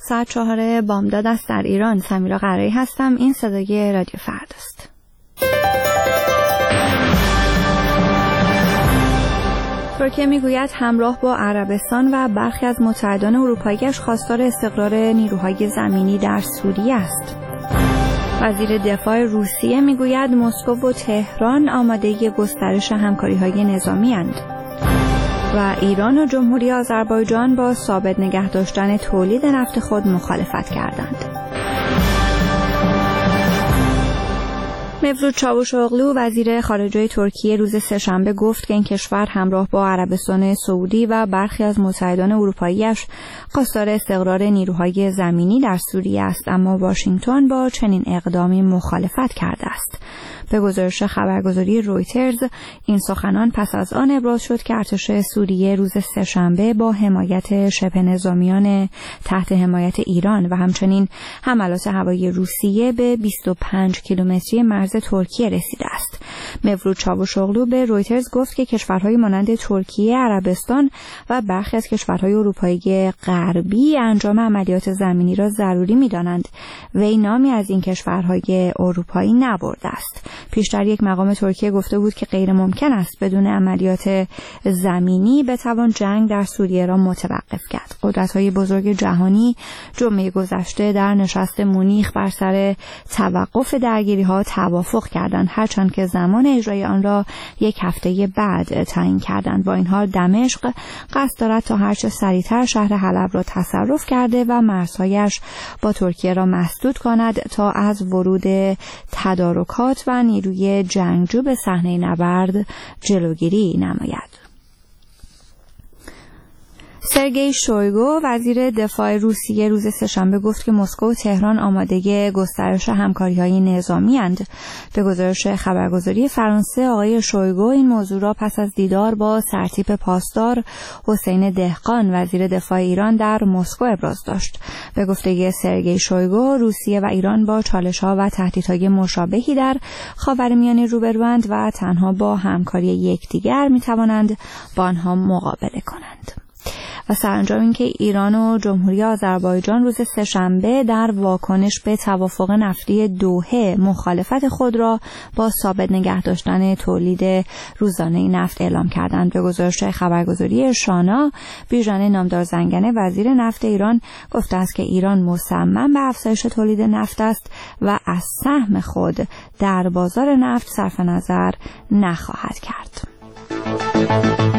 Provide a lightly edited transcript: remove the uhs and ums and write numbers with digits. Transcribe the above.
ساعت 4 بامداد است در ایران. سمیرا قرایی هستم. این صدای رادیو فردا است. ترکیه میگوید همراه با عربستان و برخی از متحدان اروپاییش خواستار استقرار نیروهای زمینی در سوریه است. وزیر دفاع روسیه میگوید مسکو و تهران آماده گسترش همکاری‌های نظامی اند. و ایران و جمهوری آذربایجان با ثابت نگه داشتن تولید نفت خود مخالفت کردند. مevlut چاوشاغلو وزیر خارجه ترکیه روز سه‌شنبه گفت که این کشور همراه با عربستان سعودی و برخی از متحدان اروپاییش خواستار استقرار نیروهای زمینی در سوریه است، اما واشنگتن با چنین اقدامی مخالفت کرده است. به گزارش خبرگزاری رویترز این سخنان پس از آن ابراز شد که ارتش سوریه روز سه‌شنبه با حمایت شبه نظامیان تحت حمایت ایران و همچنین حملات هوایی روسیه به 25 کیلومتری مرز ترکیه رسیده است. مevlut چاوشاغلو به رویترز گفت که کشورهای مانند ترکیه، عربستان و برخی از کشورهای اروپایی غربی انجام عملیات زمینی را ضروری می‌دانند. وی نامی از این کشورهای اروپایی نبرده است. پیشتر یک مقام ترکیه گفته بود که غیر ممکن است بدون عملیات زمینی بتوان جنگ در سوریه را متوقف کرد. قدرت‌های بزرگ جهانی جمعه گذشته در نشست مونیخ بر سر توقف درگیری‌ها توافق کردند، هرچند که زمان اجرای آن را یک هفته بعد تعیین کردند. با این حال دمشق قصد دارد تا هرچه سریعتر شهر حلب را تصرف کرده و مرزهایش با ترکیه را مسدود کند تا از ورود تدارکات و نیروی جنگجو به صحنه نبرد جلوگیری نماید. سرگئی شویگو وزیر دفاع روسیه روز سه‌شنبه گفت که مسکو و تهران آماده گسترش همکاری‌های نظامی اند. به گزارش خبرگزاری فرانسه آقای شویگو این موضوع را پس از دیدار با سرتیپ پاسدار حسین دهقان وزیر دفاع ایران در مسکو ابراز داشت. به گفته سرگئی شویگو روسیه و ایران با چالش‌ها و تهدیدهای مشابهی در خاورمیانه روبروند و تنها با همکاری یکدیگر می‌توانند با آنها مقابله کنند. و سرانجام اینکه ایران و جمهوری آذربایجان روز سه‌شنبه در واکنش به توافق نفتی دوحه مخالفت خود را با ثابت نگه داشتن تولید روزانه نفت اعلام کردند. به گزارش خبرگزاری شانا، بیژن نامدار زنگنه وزیر نفت ایران گفته است که ایران مصمم به افزایش تولید نفت است و از سهم خود در بازار نفت صرف نظر نخواهد کرد.